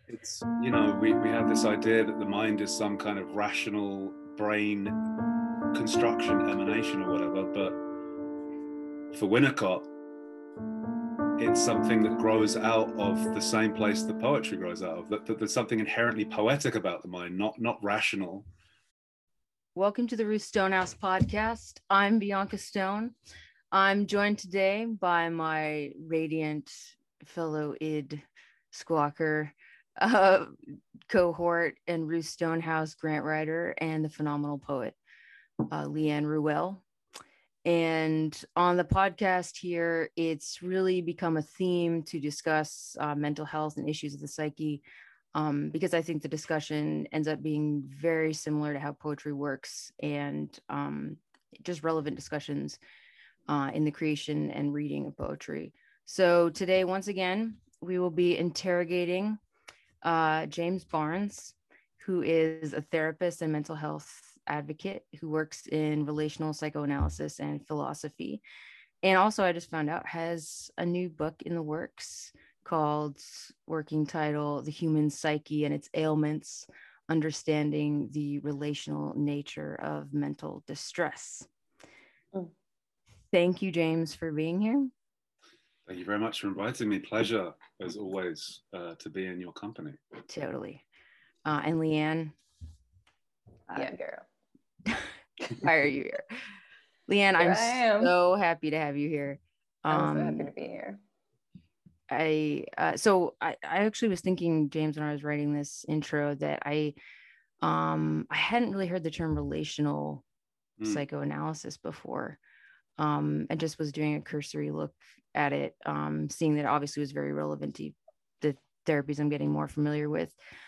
It's, you know, we have this idea that the mind is some kind of rational brain construction, emanation, or whatever. But for Winnicott, it's something that grows out of the same place that poetry grows out of. That there's something inherently poetic about the mind, not rational. Welcome to the Ruth Stonehouse podcast. I'm Bianca Stone. I'm joined today by my radiant fellow id squawker cohort and Ruth Stonehouse grant writer and the phenomenal poet, Leanne Ruel. And on the podcast here, it's really become a theme to discuss mental health and issues of the psyche, because I think the discussion ends up being very similar to how poetry works, and just relevant discussions in the creation and reading of poetry. So today, once again, we will be interrogating James Barnes, who is a therapist and mental health advocate who works in relational psychoanalysis and philosophy. And also, I just found out, has a new book in the works called, working title, The Human Psyche and Its Ailments, Understanding the Relational Nature of Mental Distress. Thank you, James, for being here. Thank you very much for inviting me. Pleasure, as always, to be in your company. Totally. And Leanne. Yeah, girl. Why are you here? Leanne, I'm so happy to have you here. I'm so happy to be here. I actually was thinking, James, when I was writing this intro, that I hadn't really heard the term relational psychoanalysis before, and just was doing a cursory look at it, seeing that it obviously was very relevant to the therapies I'm getting more familiar with.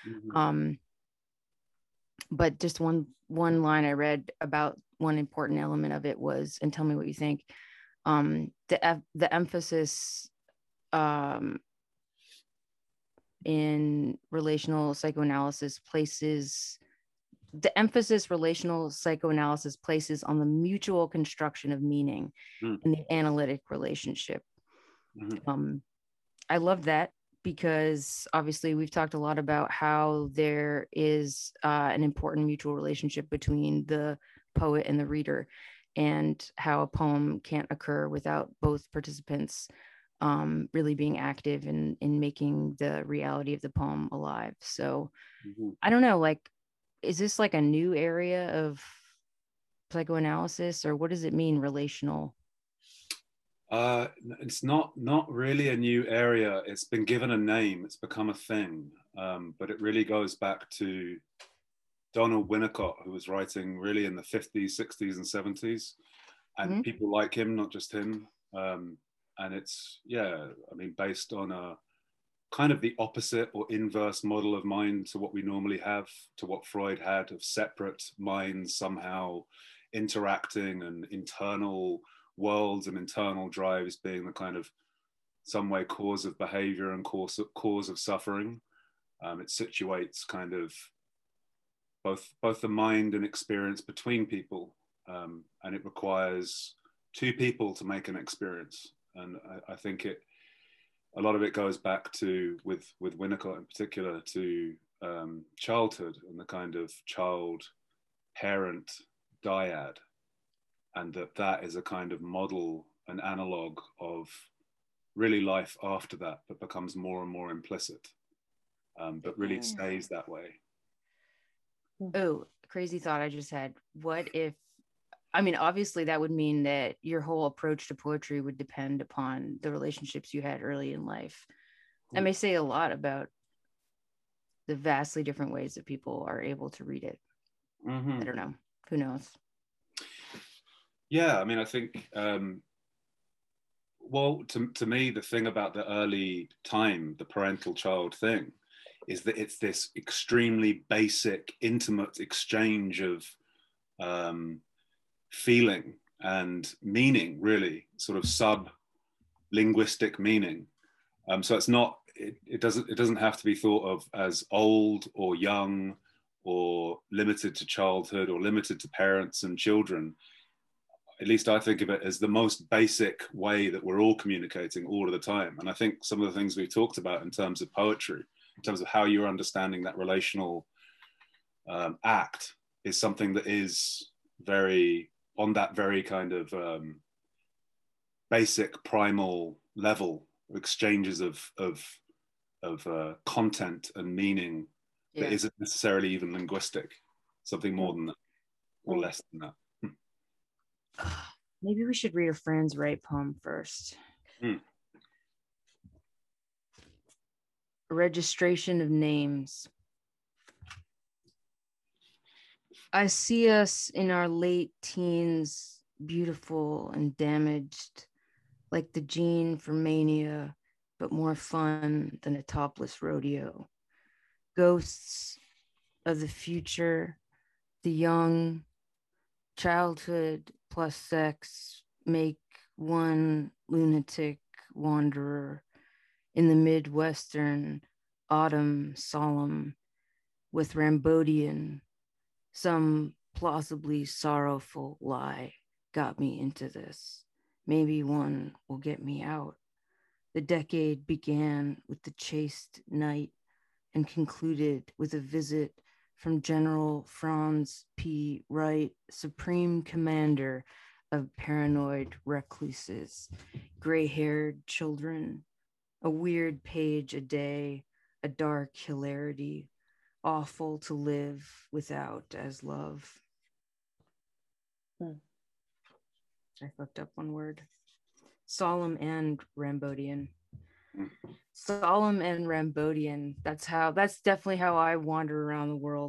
But just one line I read about one important element of it was, and tell me what you think, the emphasis in relational psychoanalysis places on the mutual construction of meaning in the analytic relationship. I love that, because obviously we've talked a lot about how there is an important mutual relationship between the poet and the reader, and how a poem can't occur without both participants really being active in making the reality of the poem alive. So I don't know, like, is this like a new area of psychoanalysis, or what does it mean, relational? It's not really a new area. It's been given a name. It's become a thing. But it really goes back to Donald Winnicott, who was writing really in the 50s, 60s, and 70s. And people like him, not just him. And it's, based on a kind of the opposite or inverse model of mind to what we normally have, to what Freud had, of separate minds somehow interacting, and internal worlds and internal drives being the kind of some way cause of behavior and cause of suffering. It situates kind of both the mind and experience between people, and it requires two people to make an experience. And I think a lot of it goes back to, with Winnicott in particular, to childhood and the kind of child-parent dyad, and that is a kind of model, an analog of really life after that becomes more and more implicit, but really stays that way. Oh, crazy thought I just had. What if, I mean, obviously that would mean that your whole approach to poetry would depend upon the relationships you had early in life. That may say a lot about the vastly different ways that people are able to read it. I don't know. Who knows? Yeah, I mean, I think, well, to me, the thing about the early time, the parental child thing, is that it's this extremely basic, intimate exchange of feeling and meaning, really, sort of sub-linguistic meaning. So it's not, it doesn't have to be thought of as old or young or limited to childhood or limited to parents and children. At least I think of it as the most basic way that we're all communicating all of the time. And I think some of the things we've talked about in terms of poetry in terms of how you're understanding that relational act, is something that is very on that very kind of basic primal level, exchanges of content and meaning that isn't necessarily even linguistic, something more than that or less than that. Maybe we should read a Franz Wright poem first. A registration of names. I see us in our late teens, beautiful and damaged, like the gene for mania, but more fun than a topless rodeo. Ghosts of the future, the young, childhood plus sex make one lunatic wanderer in the Midwestern autumn solemn with Rambodian. Some plausibly sorrowful lie got me into this. Maybe one will get me out. The decade began with the chaste night and concluded with a visit from General Franz P. Wright, Supreme Commander of paranoid recluses, gray-haired children, a weird page a day, a dark hilarity, awful to live without as love. I fucked up one word. Solemn and Rambodian. Solemn and Rambodian. That's definitely how I wander around the world.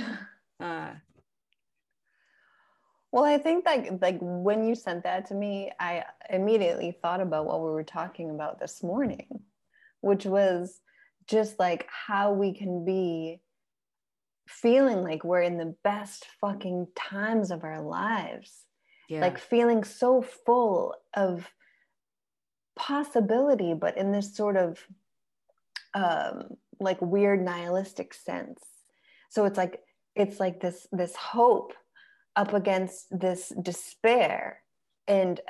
Well, I think that like when you sent that to me, I immediately thought about what we were talking about this morning, which was just like how we can be feeling like we're in the best fucking times of our lives. Like feeling so full of possibility, but in this sort of like weird nihilistic sense. So it's like this hope up against this despair, and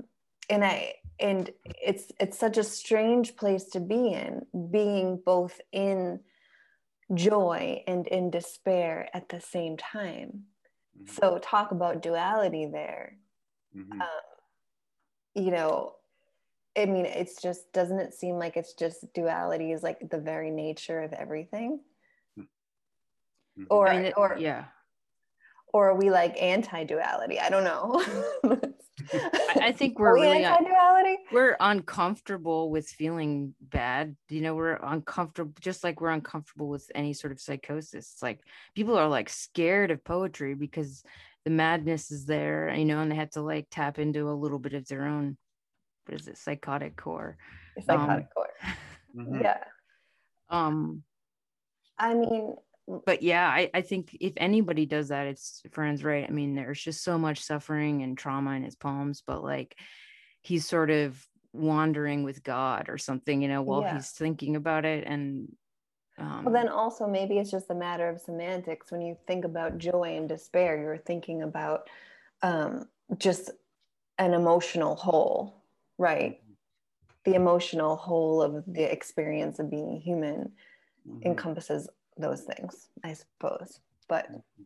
it's such a strange place to be in, being both in joy and in despair at the same time. So talk about duality there. You know, I mean, it's just, doesn't it seem like it's just duality is like the very nature of everything? Or are we like anti-duality? I don't know. I think we're really anti-duality. We're uncomfortable with feeling bad. You know, we're uncomfortable, just like we're uncomfortable with any sort of psychosis. It's like people are like scared of poetry because the madness is there, you know, and they have to like tap into a little bit of their own, what is it, psychotic core. Core. Yeah. I mean, but yeah, I think if anybody does that, it's Franz Wright. I mean, there's just so much suffering and trauma in his poems, but like he's sort of wandering with God or something, you know, while he's thinking about it. And well, then also maybe it's just a matter of semantics. When you think about joy and despair, you're thinking about just an emotional whole, right? The emotional whole of the experience of being human encompasses those things, I suppose. But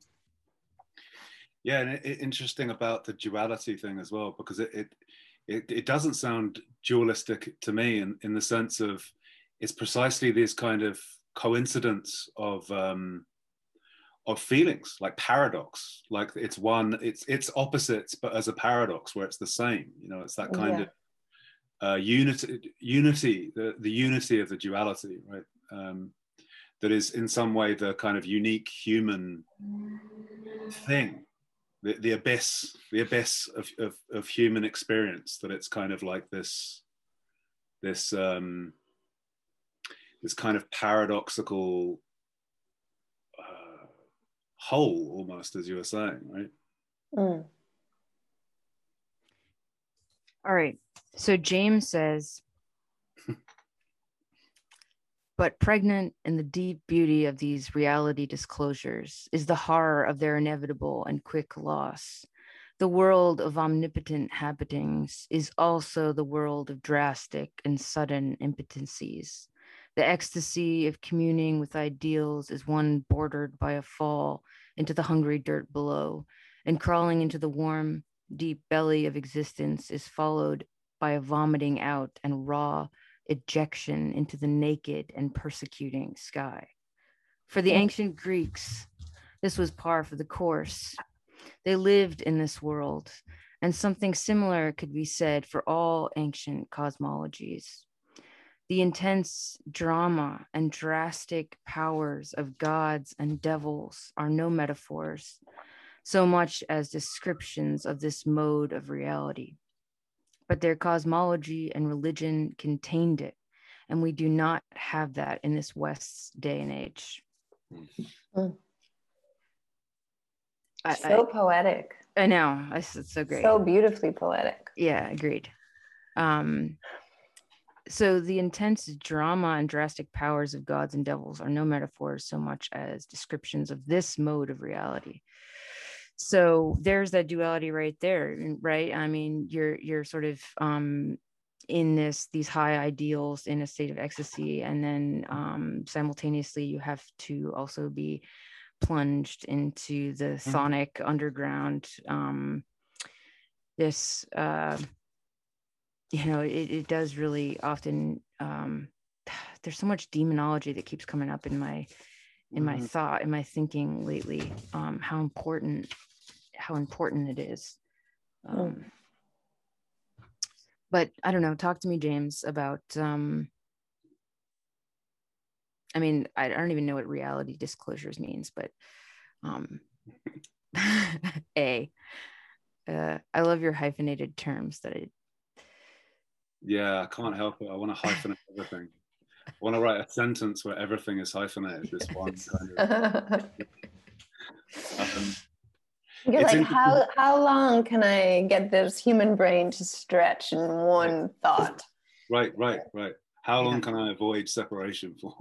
yeah, and interesting about the duality thing as well, because it doesn't sound dualistic to me in the sense of it's precisely this kind of coincidence of feelings, like paradox, like it's opposites but as a paradox where it's the same, you know. It's that kind of unity, the unity of the duality, right? That is in some way the kind of unique human thing, the abyss of human experience, that it's kind of like this kind of paradoxical whole, almost, as you were saying, right? All right, so James says, but pregnant in the deep beauty of these reality disclosures is the horror of their inevitable and quick loss. The world of omnipotent habitings is also the world of drastic and sudden impotencies. The ecstasy of communing with ideals is one bordered by a fall into the hungry dirt below, and crawling into the warm, deep belly of existence is followed by a vomiting out and raw ejection into the naked and persecuting sky. For the ancient Greeks, this was par for the course. They lived in this world, and something similar could be said for all ancient cosmologies. The intense drama and drastic powers of gods and devils are no metaphors, so much as descriptions of this mode of reality. But their cosmology and religion contained it, and we do not have that in this West's day and age. So poetic. I know, it's so great. So beautifully poetic. Yeah, agreed. So the intense drama and drastic powers of gods and devils are no metaphors so much as descriptions of this mode of reality. So there's that duality right there, right? I mean, you're sort of in these high ideals in a state of ecstasy, and then simultaneously you have to also be plunged into the sonic underground. This it does really often, there's so much demonology that keeps coming up in my thought, in my thinking lately, how important it is. But I don't know, talk to me, James, about I mean, I don't even know what reality disclosures means, but I love your hyphenated terms Yeah, I can't help it. I want to hyphenate everything. I want to write a sentence where everything is hyphenated. This one kind of. You're like, how long can I get this human brain to stretch in one thought? Right. How long can I avoid separation for?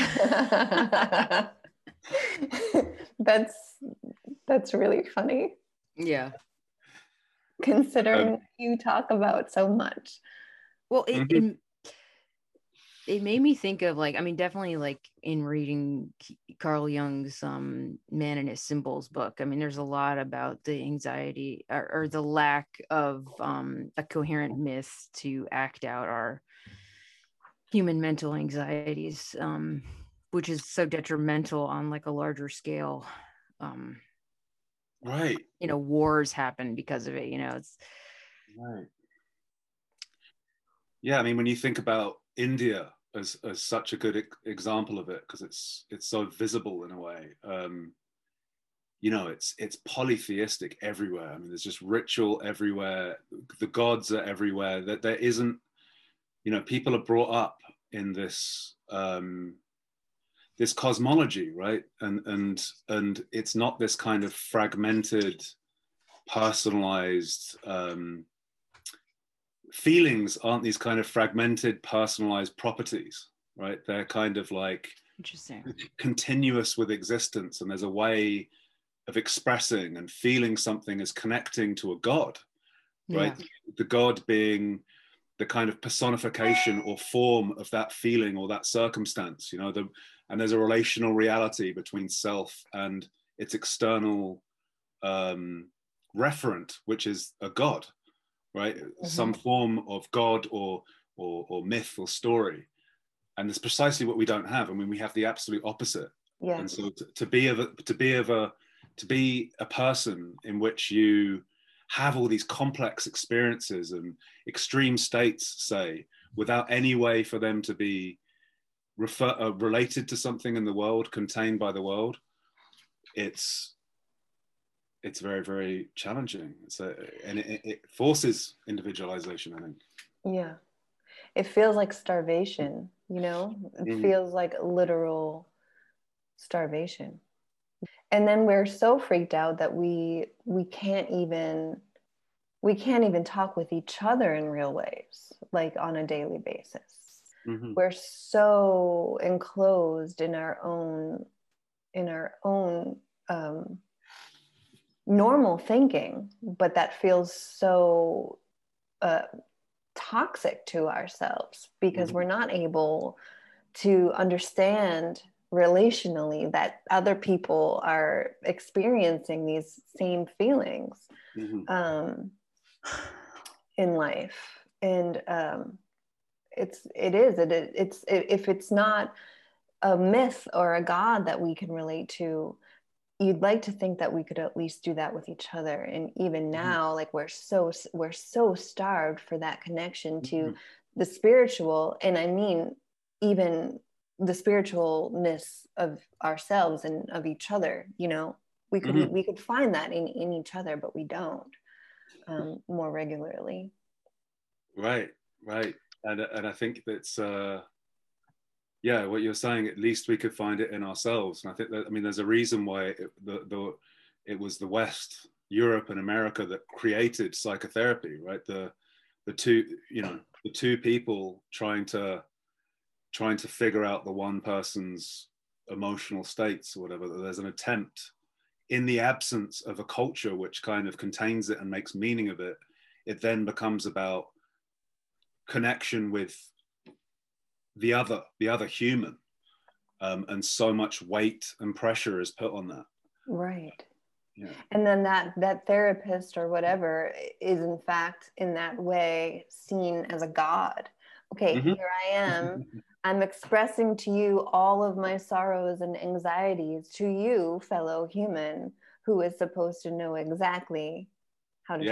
That's really funny. Yeah. Considering you talk about so much. Well, it made me think of, like, I mean, definitely, like, in reading Carl Jung's Man and His Symbols book, I mean, there's a lot about the anxiety or the lack of a coherent myth to act out our human mental anxieties, which is so detrimental on, like, a larger scale. Right. Wars happen because of it, it's right. Yeah, I mean, when you think about India as such a good example of it, because it's so visible in a way, it's polytheistic everywhere. I mean, there's just ritual everywhere. The gods are everywhere. That there isn't, people are brought up in this this cosmology, right? And it's not this kind of fragmented, personalized. Feelings aren't these kind of fragmented, personalized properties, right? They're kind of like interesting, continuous with existence, and there's a way of expressing and feeling something as connecting to a god, right? Yeah. The god being the kind of personification or form of that feeling or that circumstance, and there's a relational reality between self and its external referent, which is a god. Right, some form of god or myth or story, and it's precisely what we don't have. I mean, we have the absolute opposite. Yeah. And so to be a person in which you have all these complex experiences and extreme states, say, without any way for them to be related to something in the world, contained by the world, it's very, very challenging. And it forces individualization, I think. Yeah. It feels like starvation, It feels like literal starvation. And then we're so freaked out that we can't even talk with each other in real ways, like on a daily basis. We're so enclosed in our own normal thinking, but that feels so toxic to ourselves because we're not able to understand relationally that other people are experiencing these same feelings in life. And it's if it's not a myth or a God that we can relate to, you'd like to think that we could at least do that with each other. And even now, like we're so starved for that connection to the spiritual. And I mean, even the spiritualness of ourselves and of each other, you know, we could find that in each other, but we don't more regularly. Right. And I think that's yeah, what you're saying, at least we could find it in ourselves. And I think that, I mean, there's a reason why it was the West, Europe and America that created psychotherapy, right? The two people trying to figure out the one person's emotional states or whatever. There's an attempt, in the absence of a culture which kind of contains it and makes meaning of it, it then becomes about connection with the other human, and so much weight and pressure is put on that. Right. Yeah. And then that therapist or whatever is in fact in that way seen as a god. Okay, here I am. I'm expressing to you all of my sorrows and anxieties, to you, fellow human, who is supposed to know exactly how to.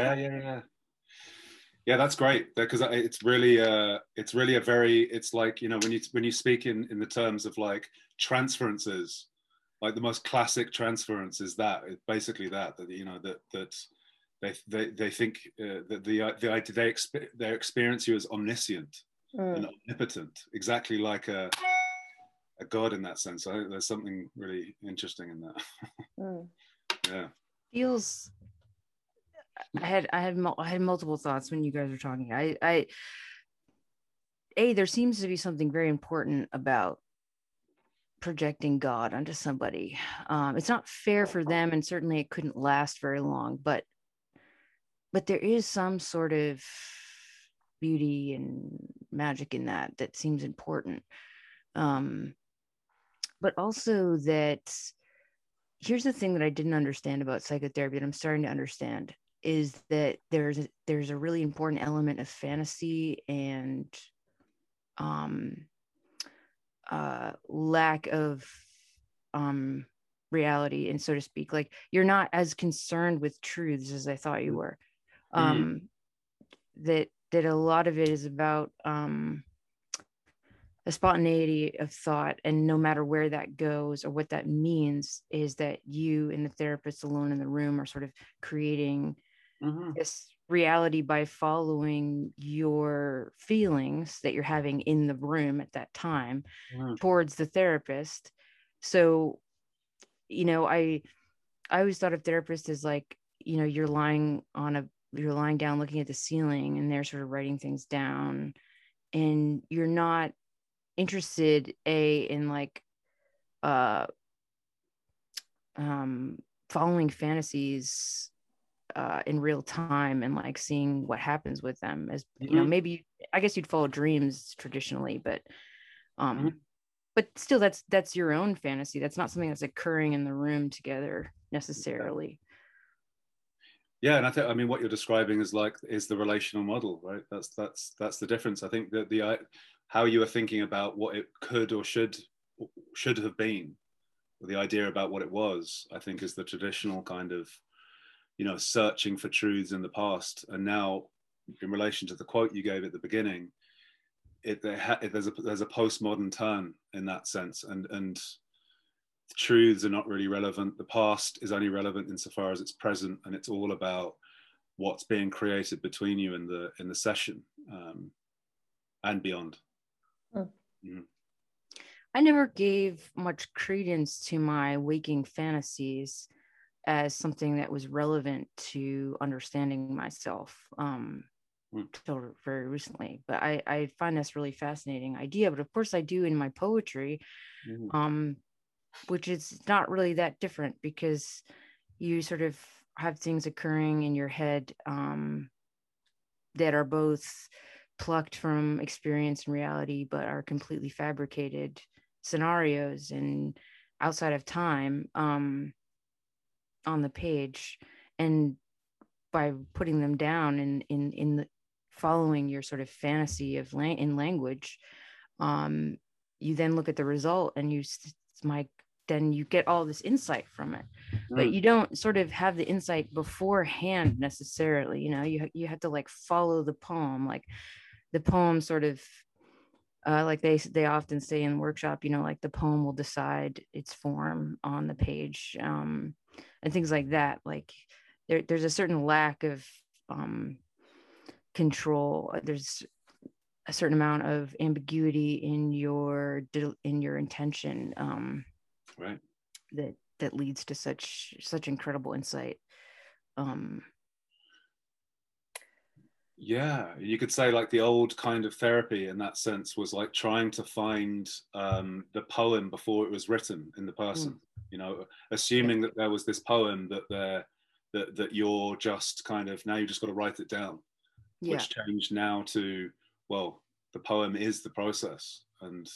Yeah, that's great, because it's really a very, it's like, you know, when you speak in the terms of like transferences, like the most classic transference is that it's basically that you know that they think that they experience you as omniscient and omnipotent, exactly like a god in that sense. I think there's something really interesting in that. Yeah, feels I had multiple thoughts when you guys were talking. There seems to be something very important about projecting God onto somebody. It's not fair for them, and certainly it couldn't last very long, but there is some sort of beauty and magic in that seems important. But also that, here's the thing that I didn't understand about psychotherapy that I'm starting to understand, is that there's a really important element of fantasy and lack of reality, and so to speak, like you're not as concerned with truths as I thought you were. That a lot of it is about the spontaneity of thought, and no matter where that goes or what that means, is that you and the therapist alone in the room are sort of creating this reality by following your feelings that you're having in the room at that time towards the therapist. So, you know, I always thought of therapists as like, you know, you're lying down looking at the ceiling and they're sort of writing things down, and you're not interested in like following fantasies in real time and like seeing what happens with them, as you know, maybe I guess you'd follow dreams traditionally, but still that's your own fantasy. That's not something that's occurring in the room together necessarily. Yeah, and I mean what you're describing is the relational model, right? That's the difference. I think that the how you are thinking about what it could or should have been, or the idea about what it was, I think is the traditional kind of, you know, searching for truths in the past. And now, in relation to the quote you gave at the beginning, there's a postmodern turn in that sense, and truths are not really relevant. The past is only relevant insofar as it's present, and it's all about what's being created between you in the session, and beyond. I never gave much credence to my waking fantasies as something that was relevant to understanding myself until very recently. But I find this really fascinating idea. But of course I do in my poetry, which is not really that different, because you sort of have things occurring in your head that are both plucked from experience and reality, but are completely fabricated scenarios and outside of time on the page. And by putting them down in the following your sort of fantasy of in language, you then look at the result and then you get all this insight from it. But you don't sort of have the insight beforehand necessarily. You have to like follow the poem, like the poem sort of like they often say in workshop, like the poem will decide its form on the page, and things like that. Like there's a certain lack of control. There's a certain amount of ambiguity in your intention, right, that leads to such incredible insight. Yeah, you could say like the old kind of therapy in that sense was like trying to find the poem before it was written in the person. Assuming that there was this poem that you're just kind of, now you just got to write it down, which changed now to, well, the poem is the process, and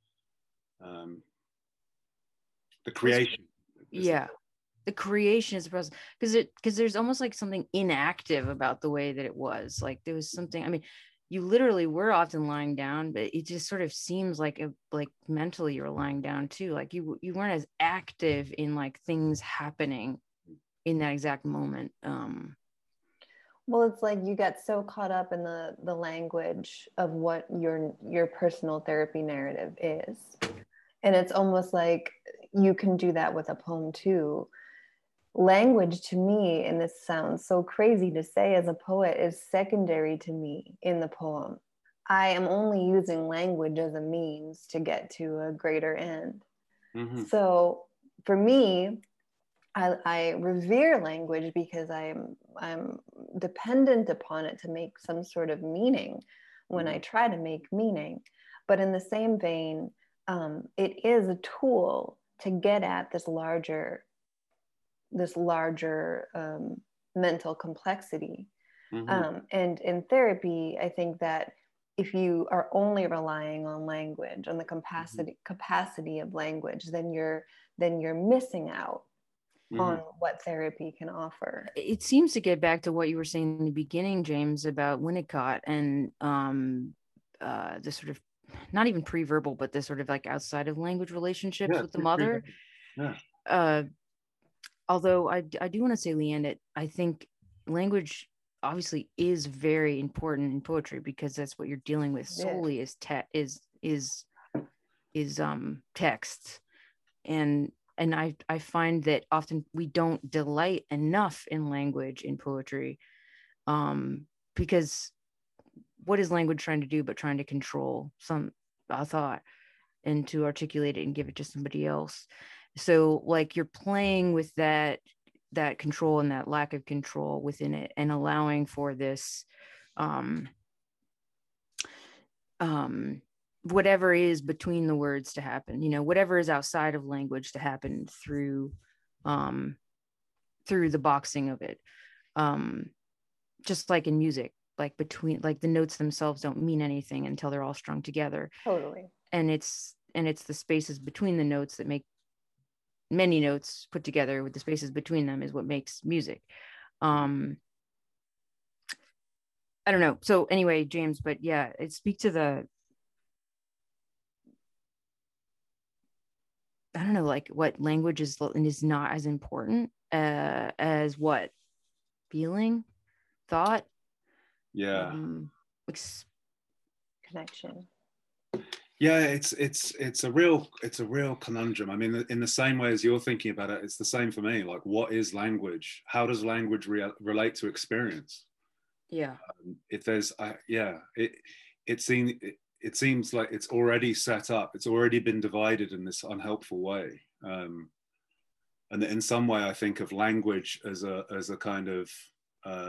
the creation. The creation is the process, because there's almost like something inactive about the way that it was. Like there was something, I mean, you literally were often lying down, but it just sort of seems like mentally you were lying down too. Like you weren't as active in like things happening in that exact moment. Well, it's like you get so caught up in the language of what your personal therapy narrative is. And it's almost like you can do that with a poem too. Language to me, and this sounds so crazy to say as a poet, is secondary to me in the poem. I am only using language as a means to get to a greater end. Mm-hmm. So for me, I revere language because I'm dependent upon it to make some sort of meaning when I try to make meaning. But in the same vein, it is a tool to get at this larger mental complexity. Mm-hmm. And in therapy, I think that if you are only relying on language, on the capacity of language, then you're missing out on what therapy can offer. It seems to get back to what you were saying in the beginning, James, about Winnicott and the sort of, not even pre-verbal, but the sort of like outside of language relationships with the mother. Although I do want to say, Leanne, that I think language obviously is very important in poetry, because that's what you're dealing with solely is text. And I find that often we don't delight enough in language in poetry, because what is language trying to do but trying to control a thought and to articulate it and give it to somebody else. So like you're playing with that control and that lack of control within it, and allowing for this whatever is between the words to happen, whatever is outside of language to happen through the boxing of it. Just like in music, like between, like the notes themselves don't mean anything until they're all strung together. Totally. And it's the spaces between the notes that make many notes put together with the spaces between them is what makes music. I don't know. So anyway, James, but yeah, it speak to the, I don't know, like what language is not as important as what feeling, thought, connection. Yeah, it's a real conundrum. I mean, in the same way as you're thinking about it, it's the same for me. Like, what is language? How does language relate to experience? Yeah. If there's, it seems like it's already set up. It's already been divided in this unhelpful way. And in some way, I think of language as a kind of a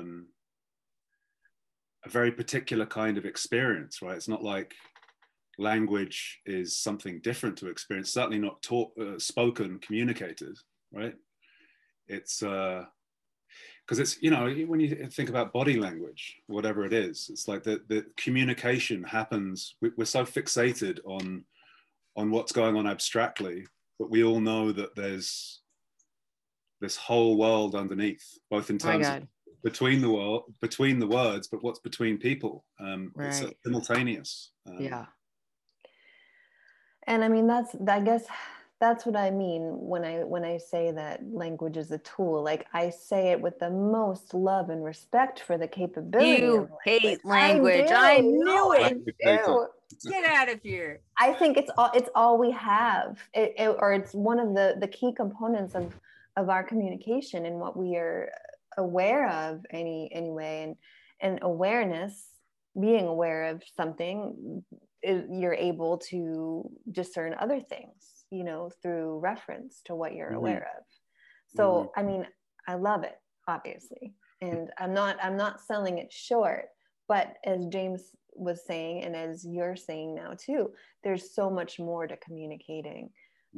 very particular kind of experience, right? It's not like language is something different to experience, certainly not spoken, communicated, right? It's because it's, you know, when you think about body language, whatever it is, it's like the communication happens. We're so fixated on what's going on abstractly, but we all know that there's this whole world underneath, both in terms of between the words, but what's between people. It's simultaneous. Yeah. And I mean, I guess that's what I mean when I say that language is a tool. Like, I say it with the most love and respect for the capability you of language. Hate language. I knew it. Get out of here. I think it's all we have, or it's one of the key components of our communication and what we are aware of anyway. And awareness, being aware of something, you're able to discern other things, you know, through reference to what you're aware of. So I mean, I love it, obviously, and I'm not selling it short, but as James was saying, and as you're saying now too, there's so much more to communicating.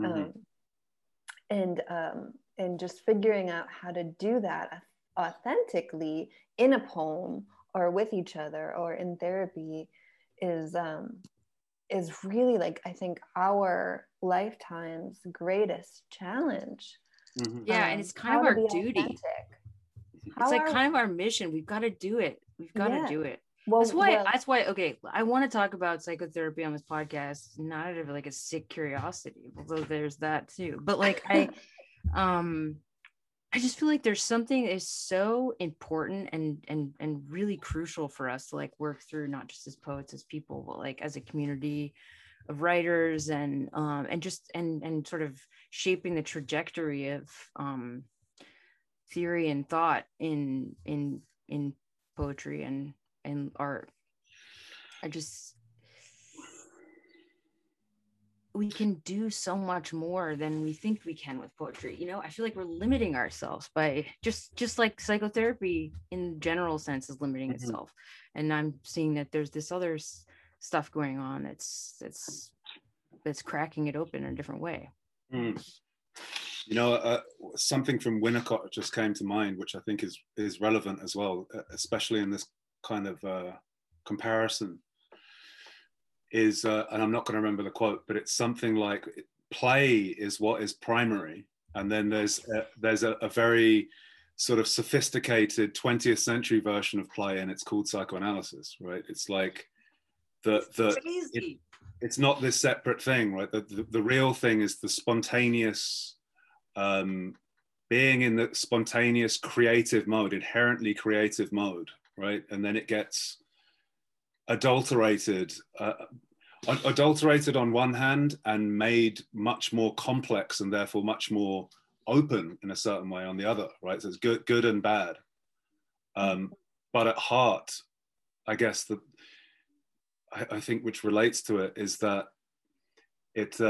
And just figuring out how to do that authentically in a poem or with each other or in therapy is really, like, I think our lifetime's greatest challenge. Yeah, and it's kind of our duty. It's like kind of our mission. We've got to do it. We've got to do it. Well, that's why. Okay, I want to talk about psychotherapy on this podcast, not out of like a sick curiosity, although there's that too. But like I just feel like there's something that is so important and really crucial for us to like work through, not just as poets, as people, but like as a community of writers, and just sort of shaping the trajectory of theory and thought in poetry and art. We can do so much more than we think we can with poetry. You know, I feel like we're limiting ourselves by just like psychotherapy in general sense is limiting itself. And I'm seeing that there's this other stuff going on that's cracking it open in a different way. You know, something from Winnicott just came to mind, which I think is relevant as well, especially in this kind of comparison. Is and I'm not going to remember the quote, but it's something like play is what is primary, and then there's a very sort of sophisticated 20th century version of play, and it's called psychoanalysis, right? It's like it's not this separate thing, right? The real thing is the spontaneous being in the spontaneous creative mode, inherently creative mode, right? And then it gets adulterated on one hand and made much more complex and therefore much more open in a certain way on the other, right? So it's good and bad. But at heart, I guess I think which relates to it is that it,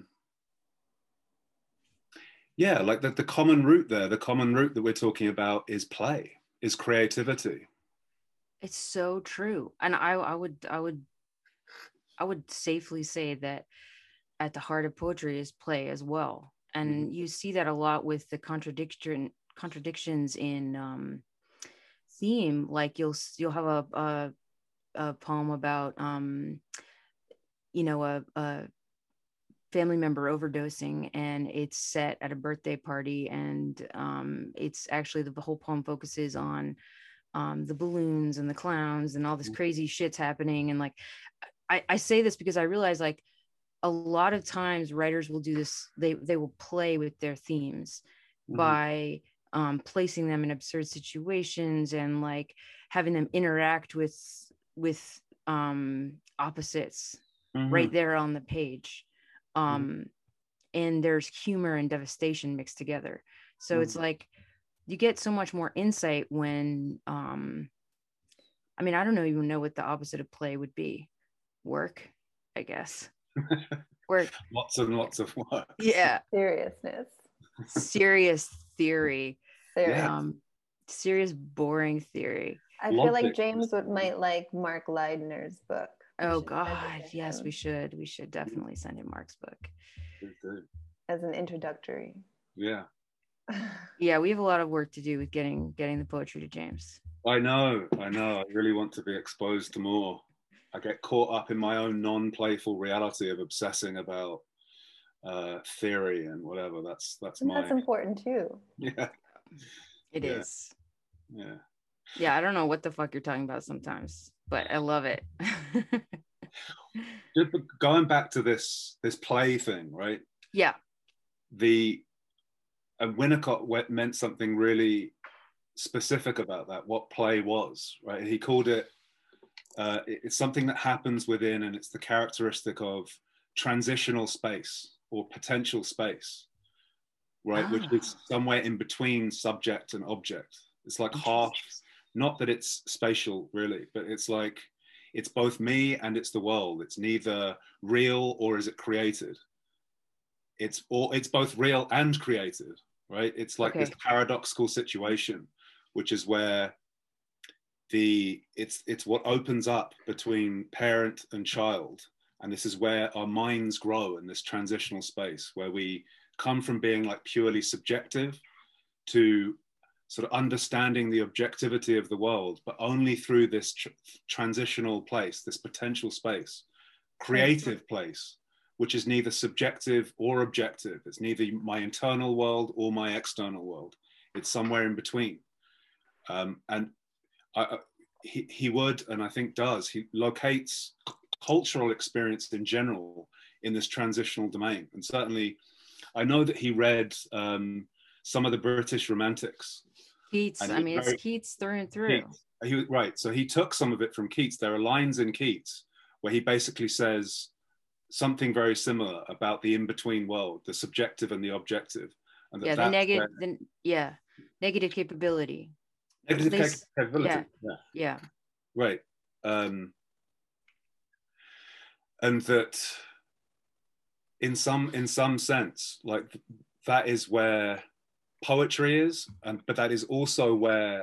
like the common root there, the common root that we're talking about is play, is creativity. It's so true. And I would safely say that at the heart of poetry is play as well. And you see that a lot with the contradictions in theme. Like you'll have a poem about a family member overdosing, and it's set at a birthday party, and it's actually the whole poem focuses on the balloons and the clowns and all this crazy shit's happening. And like I say this because I realize like a lot of times writers will do this, they will play with their themes by placing them in absurd situations and like having them interact with opposites right there on the page. And there's humor and devastation mixed together. So it's like you get so much more insight when I mean, I don't even know what the opposite of play would be. Work, I guess. Work. Lots and lots of work. Yeah. Seriousness. Serious theory. Yeah. Serious boring theory. I feel like James might like Mark Leidner's book. Oh God, yes, we should. We should definitely send him Mark's book. Good. As an introductory. Yeah. Yeah, we have a lot of work to do with getting the poetry to James. I know. I really want to be exposed to more. I get caught up in my own non-playful reality of obsessing about theory and whatever. That's and that's important too. Yeah. It Yeah. is. Yeah. Yeah, I don't know what the fuck you're talking about sometimes, but I love it. Just going back to this play thing, right? Yeah. Winnicott meant something really specific about that, what play was, right? He called it, it's something that happens within, and it's the characteristic of transitional space or potential space, right? Which is somewhere in between subject and object. It's like half, not that it's spatial really, but it's like, it's both me and it's the world. It's neither real or is it created. It's both real and created, right? It's like this paradoxical situation, which is where it's what opens up between parent and child. And this is where our minds grow in this transitional space, where we come from being like purely subjective to sort of understanding the objectivity of the world, but only through this transitional place, this potential space, creative place, which is neither subjective or objective. It's neither my internal world or my external world. It's somewhere in between. And he would, and I think does, he locates cultural experience in general in this transitional domain. And certainly, I know that he read some of the British Romantics. Keats, I mean, it's Keats through and through. Right, so he took some of it from Keats. There are lines in Keats where he basically says something very similar about the in-between world, the subjective and the objective. And the negative capability. Negative capability. Yeah. Right. And that in some sense, like that is where poetry is, but that is also where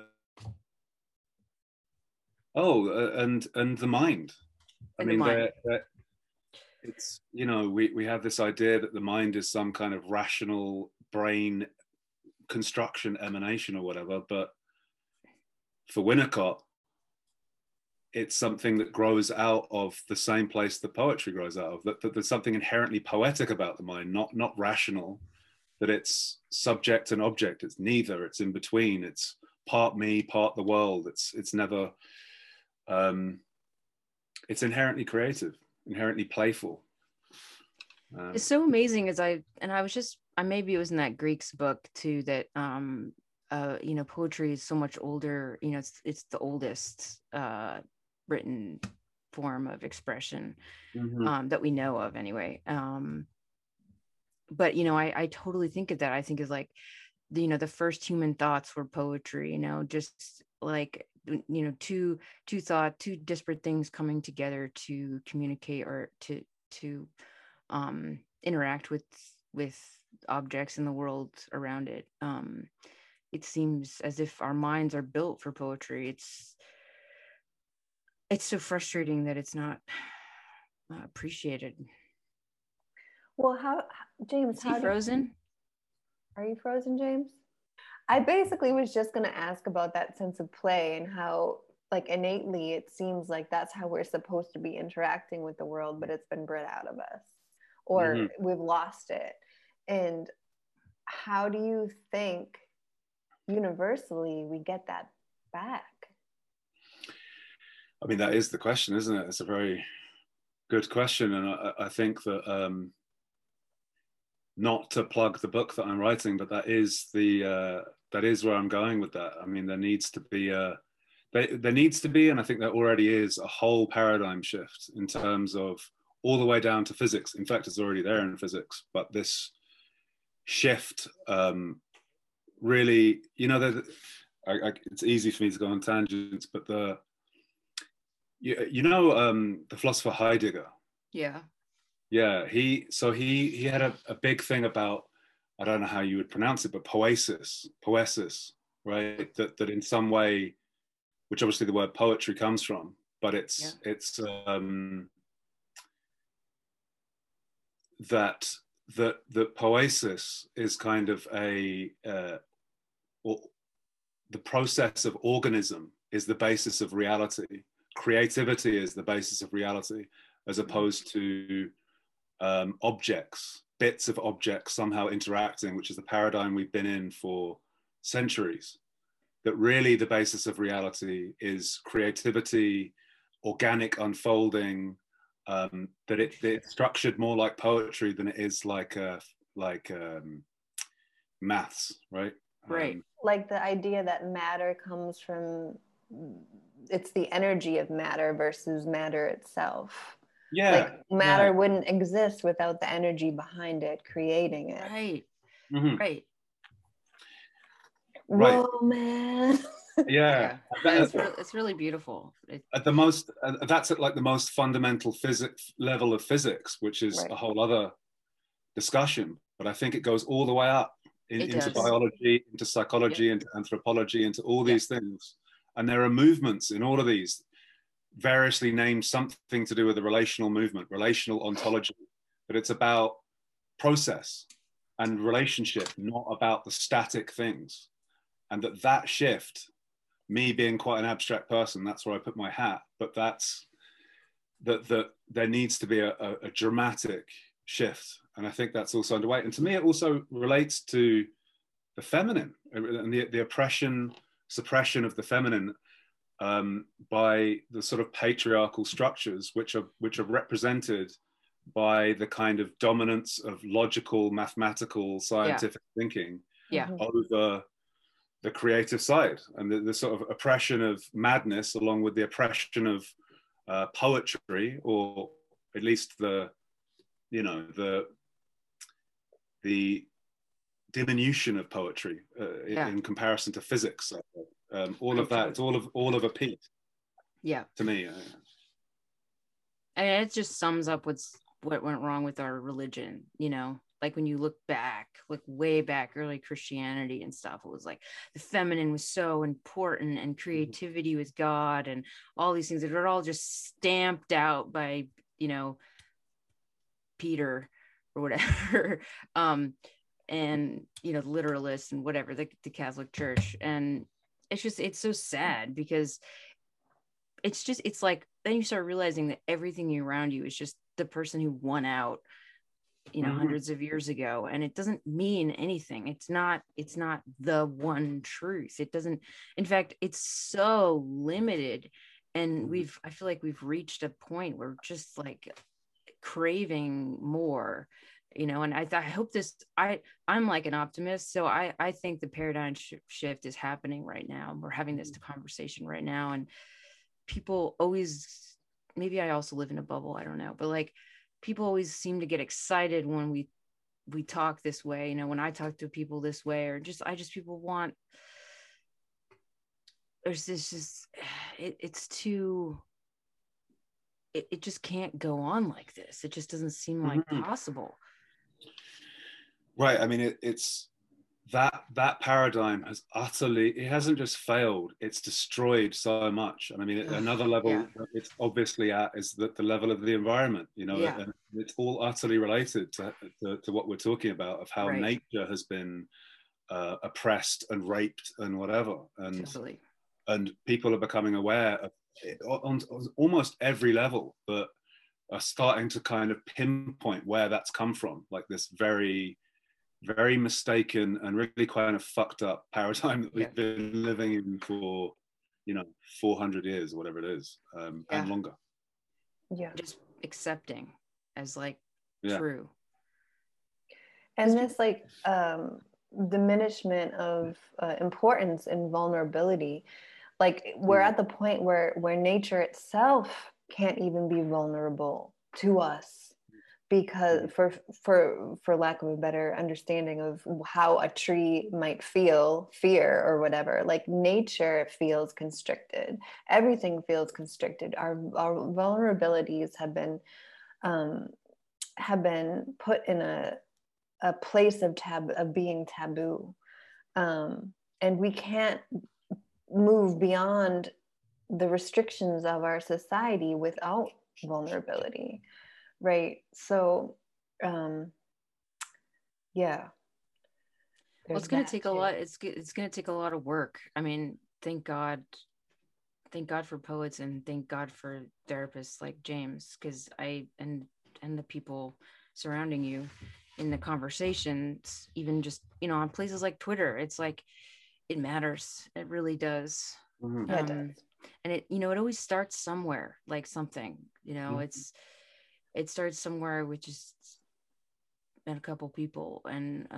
and the mind. I mean, it's, you know, we have this idea that the mind is some kind of rational brain construction emanation or whatever, but for Winnicott, it's something that grows out of the same place that poetry grows out of. That there's something inherently poetic about the mind, not rational. That it's subject and object. It's neither. It's in between. It's part me, part the world. It's never. It's inherently creative, inherently playful. It's so amazing. Maybe it was in that Greek's book too that you know, poetry is so much older. You know, it's the oldest written form of expression that we know of anyway. But you know, I totally think of that. I think is like, you know, the first human thoughts were poetry, you know, just like, you know, two disparate things coming together to communicate or to interact with objects in the world around it. It seems as if our minds are built for poetry. It's so frustrating that it's not appreciated. Well, James, is he frozen? Are you frozen, James? I basically was just going to ask about that sense of play and how, like, innately it seems like that's how we're supposed to be interacting with the world, but it's been bred out of us, or we've lost it. And how do you think universally we get that back? I mean, that is the question, isn't it? It's a very good question. And I think that, not to plug the book that I'm writing, but that is where I'm going with that. I mean, there needs to be, and I think there already is, a whole paradigm shift in terms of all the way down to physics. In fact, it's already there in physics, but this shift really, you know, it's easy for me to go on tangents, but the philosopher Heidegger. Yeah, he had a big thing about, I don't know how you would pronounce it, but poesis, right? That in some way, which obviously the word poetry comes from, but it's that that poesis is kind of or the process of organism is the basis of reality. Creativity is the basis of reality, as opposed to objects, bits of objects somehow interacting, which is the paradigm we've been in for centuries. That really the basis of reality is creativity, organic unfolding, that it's structured more like poetry than it is like maths, right? Right. Like the idea that matter comes from, it's the energy of matter versus matter itself. Yeah. Like matter wouldn't exist without the energy behind it, creating it. Right. Mm-hmm. Right. Right. Whoa, man. Yeah. It's really beautiful. At the most, that's at like the most fundamental physics level of physics, which is Right. a whole other discussion. But I think it goes all the way up into biology, into psychology, into anthropology, into all these things. And there are movements in all of these, variously named something to do with the relational movement, relational ontology. But it's about process and relationship, not about the static things. And that shift, me being quite an abstract person, that's where I put my hat. But that's that there needs to be a dramatic shift, and I think that's also underway. And to me, it also relates to the feminine and the oppression, suppression of the feminine by the sort of patriarchal structures, which are represented by the kind of dominance of logical, mathematical, scientific thinking over the creative side, and the sort of oppression of madness, along with the oppression of poetry, or at least the diminution of poetry in comparison to physics. All of that, it's all of a piece. Yeah. To me, and it just sums up what went wrong with our religion. You know, like when you look back, like way back, early Christianity and stuff, it was like the feminine was so important, and creativity was God, and all these things that are all just stamped out by, you know, Peter or whatever, and you know, the literalists and whatever, the Catholic Church. And it's so sad, because it's like then you start realizing that everything around you is just the person who won out, you know, hundreds of years ago, and it doesn't mean anything. It's not the one truth. It doesn't, in fact, it's so limited, and I feel like we've reached a point where we're just like craving more, you know. And I hope I'm like an optimist, so I think the paradigm shift is happening right now. We're having this conversation right now, and people always, maybe I also live in a bubble, I don't know, but like people always seem to get excited when we talk this way, you know, when I talk to people this way, or people want, there's this just it's too, it just can't go on like this. It just doesn't seem like possible. Right. I mean, it's that paradigm has utterly, it hasn't just failed, it's destroyed so much. And I mean, another level it's obviously at is the level of the environment, you know, and it's all utterly related to what we're talking about, of how nature has been oppressed and raped and whatever. And people are becoming aware of it on almost every level, but are starting to kind of pinpoint where that's come from, like this very, very mistaken and really kind of fucked up paradigm that we've been living in for, you know, 400 years or whatever it is, and longer. Just accepting as like true. And this like diminishment of importance and vulnerability, like we're at the point where nature itself can't even be vulnerable to us, because for lack of a better understanding of how a tree might feel fear or whatever, like nature feels constricted, everything feels constricted. Our vulnerabilities have been put in a place of being taboo, and we can't move beyond the restrictions of our society without vulnerability. Right. So Yeah. Well, it's going to take a lot. It's going to take a lot of work. I mean, thank God for poets, and thank God for therapists like James, because and the people surrounding you in the conversations, even just, on places like Twitter, it's like, it matters. It really does. Mm-hmm. Yeah, it does. And it, it always starts somewhere, like something, Mm-hmm. it starts somewhere with just a couple people. And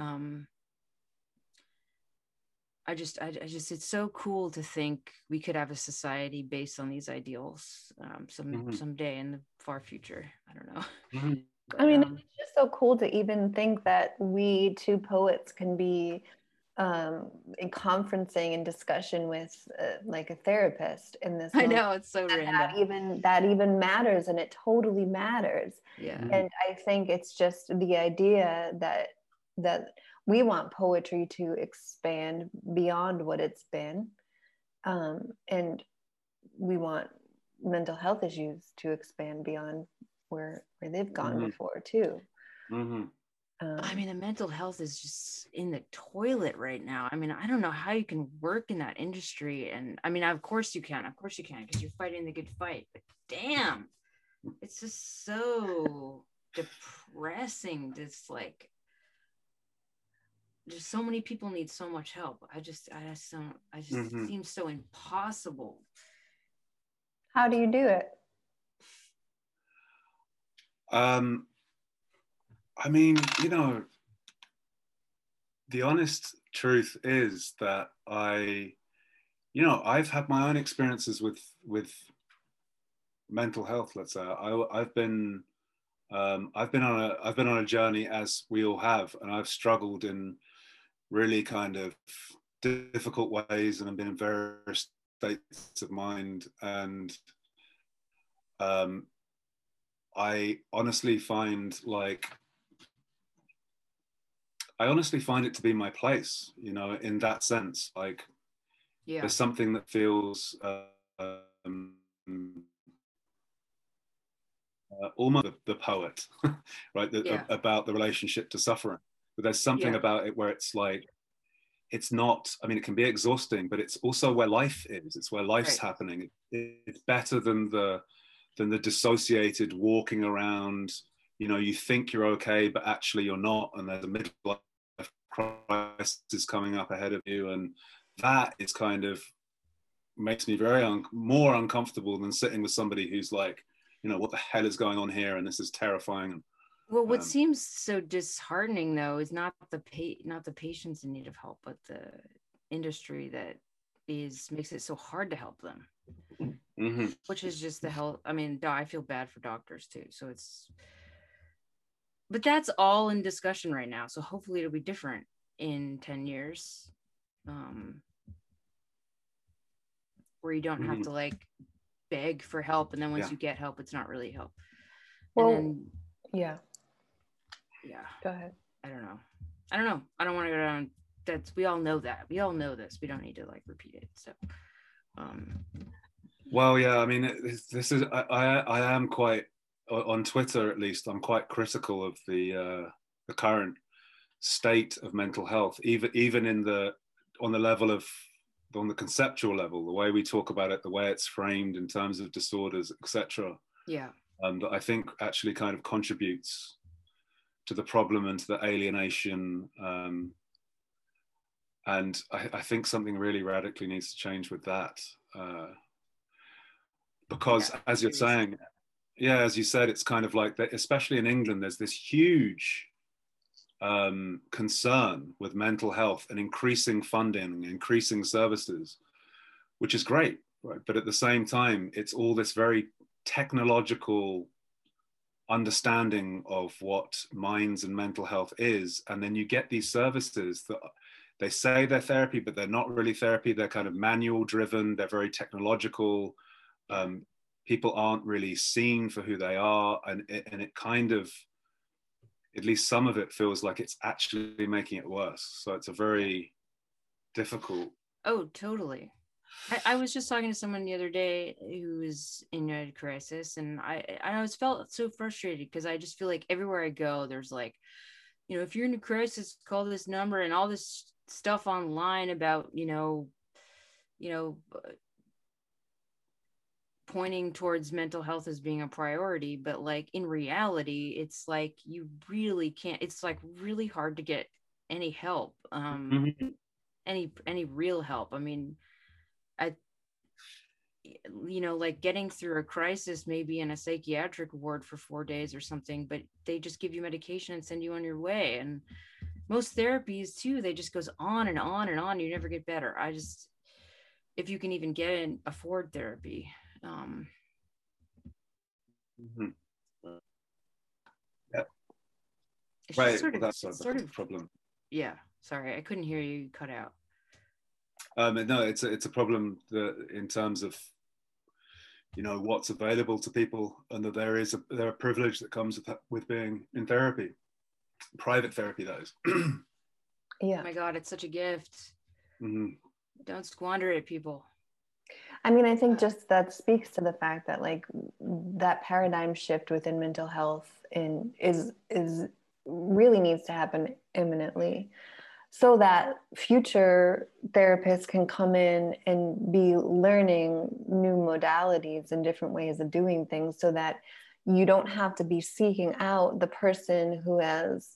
I just, it's so cool to think we could have a society based on these ideals someday in the far future. I don't know. Mm-hmm. I mean, it's just so cool to even think that we two poets can be in conferencing and discussion with like a therapist in this I moment. know, it's so random. That even matters, and it totally matters. Yeah. And I think it's just the idea that we want poetry to expand beyond what it's been, and we want mental health issues to expand beyond where they've gone before too. Mm-hmm. I mean, the mental health is just in the toilet right now. I mean, I don't know how you can work in that industry. And I mean, of course you can, because you're fighting the good fight. But damn, it's just so depressing. Just like, just so many people need so much help. I just it seems so impossible. How do you do it? I mean, the honest truth is that I've had my own experiences with mental health. Let's say I've been on a journey, as we all have, and I've struggled in really kind of difficult ways, and I've been in various states of mind, and I honestly find it to be my place, in that sense. Like, there's something that feels almost the poet, right? About the relationship to suffering. But there's something about it where it's like, it's not, I mean, it can be exhausting, but it's also where life is. It's where life's happening. It's better than the dissociated walking around, you think you're okay, but actually you're not. And there's a midlife crisis coming up ahead of you. And that is kind of makes me very more uncomfortable than sitting with somebody who's like, what the hell is going on here? And this is terrifying. Well, what seems so disheartening, though, is not the patients in need of help, but the industry that makes it so hard to help them. Mm-hmm. Which is just the health. I mean, I feel bad for doctors too. So but that's all in discussion right now. So hopefully it'll be different in 10 years, where you don't have to like beg for help, and then once you get help, it's not really help. Well, and then, yeah. Go ahead. I don't know. I don't want to go down. We all know that. We all know this. We don't need to like repeat it. So, well, yeah. I mean, this is. I am quite, on Twitter at least, I'm quite critical of the current state of mental health, even on the conceptual level, the way we talk about it, the way it's framed in terms of disorders, etc. Yeah. That I think actually kind of contributes to the problem and to the alienation. And I think something really radically needs to change with that. Because as you're saying, as you said, it's kind of like that, especially in England, there's this huge concern with mental health and increasing funding, increasing services, which is great, right? But at the same time, it's all this very technological understanding of what minds and mental health is. And then you get these services that they say they're therapy, but they're not really therapy. They're kind of manual driven. They're very technological. People aren't really seen for who they are. And it kind of, at least some of it feels like it's actually making it worse. So it's a very difficult. Oh, totally. I was just talking to someone the other day who was in a crisis, and I felt so frustrated because I just feel like everywhere I go, there's like if you're in a crisis, call this number, and all this stuff online about, you know, pointing towards mental health as being a priority. But like in reality, it's like you really can't, it's like really hard to get any help, any real help. I mean, I like getting through a crisis, maybe in a psychiatric ward for 4 days or something, but they just give you medication and send you on your way. And most therapies too, they just goes on and on and on. You never get better. If you can even get and afford therapy. Yeah. Right. That's sort of problem. Yeah. Sorry, I couldn't hear you, cut out. No, it's a problem that in terms of what's available to people, and that there a privilege that comes with being in therapy, private therapy, that is. Yeah. Oh my God, it's such a gift. Mm-hmm. Don't squander it, people. I mean, I think just that speaks to the fact that like that paradigm shift within mental health is really needs to happen imminently, so that future therapists can come in and be learning new modalities and different ways of doing things, so that you don't have to be seeking out the person who has,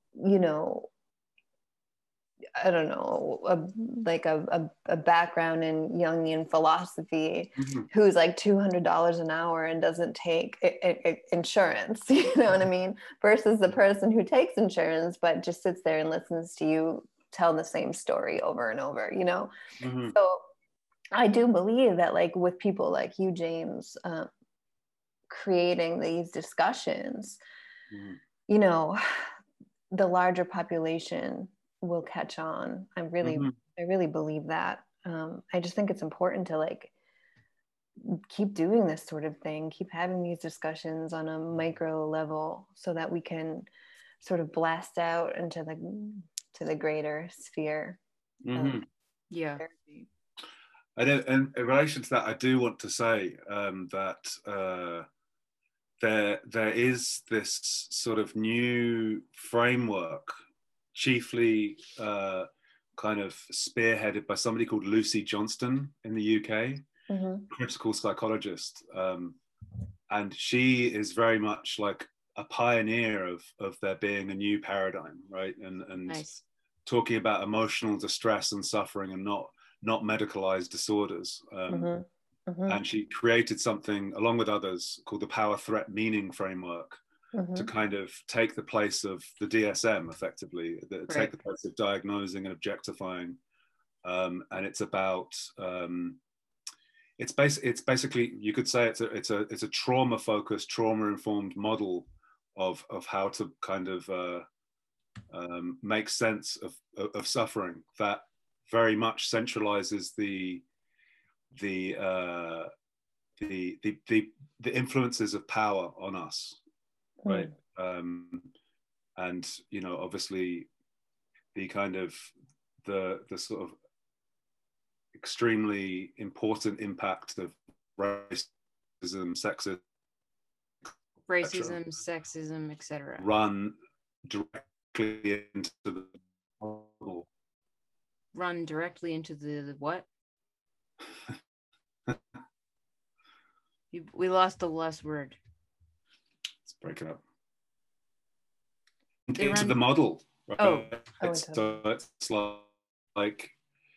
I don't know, a background in Jungian philosophy, mm-hmm. who's like $200 an hour and doesn't take insurance, you know what I mean? Versus the person who takes insurance, but just sits there and listens to you tell the same story over and over, Mm-hmm. So I do believe that like with people like you, James, creating these discussions, mm-hmm. The larger population will catch on. I really believe that. I just think it's important to like keep doing this sort of thing, keep having these discussions on a micro level, so that we can sort of blast out into the greater sphere. Mm-hmm. Yeah. And in relation to that, I do want to say that there is this sort of new framework, chiefly kind of spearheaded by somebody called Lucy Johnston in the UK, critical psychologist. And she is very much like a pioneer of there being a new paradigm, right? And nice. Talking about emotional distress and suffering, and not medicalized disorders. And she created something along with others called the power threat meaning framework, to kind of take the place of the DSM, effectively, take the place of diagnosing and objectifying. And it's about it's basically, you could say it's a trauma focused, trauma informed model of how to kind of make sense of suffering, that very much centralizes the influences of power on us, right? And obviously the kind of the sort of extremely important impact of racism, sexism, etc. run directly into the model. Run directly into the what? We lost the last word. Let's break it up. Into the model. Right? So it's like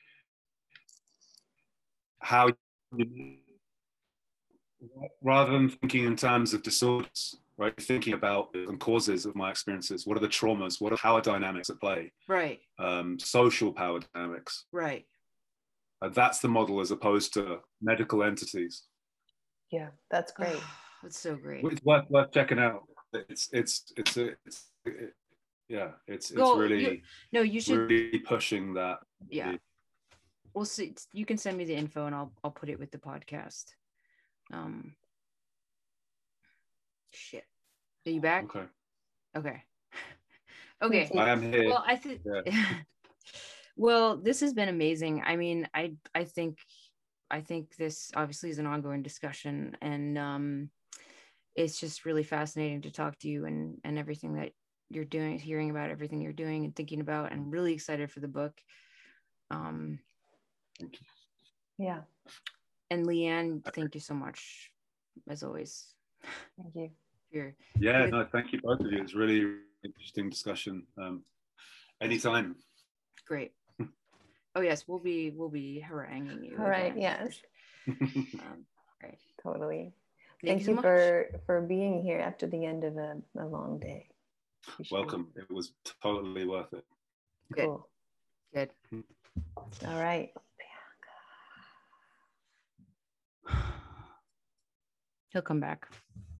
how you, rather than thinking in terms of disorders, right? Thinking about the causes of my experiences. What are the traumas? What are power dynamics at play? Right. Social power dynamics. Right. That's the model, as opposed to medical entities. Yeah, that's great. That's so great. It's worth checking out. It's really you should really pushing that. Yeah. We'll see. You can send me the info and I'll put it with the podcast. Shit. Are you back? Okay. Okay. I am here. Well, I think. Yeah. Well, this has been amazing. I mean, I think this obviously is an ongoing discussion, and it's just really fascinating to talk to you and everything that you're doing, hearing about everything you're doing and thinking about, and really excited for the book. Yeah. And Leanne, thank you so much, as always. Thank you. No, thank you both of you. It's really interesting discussion. Anytime. Great. Oh yes, we'll be haranguing you. All right. Again. Yes. Right. Totally. Thank Thank you so you for being here after the end of a long day. Appreciate Welcome. It was totally worth it. Good. Cool. Good. All right. He'll come back.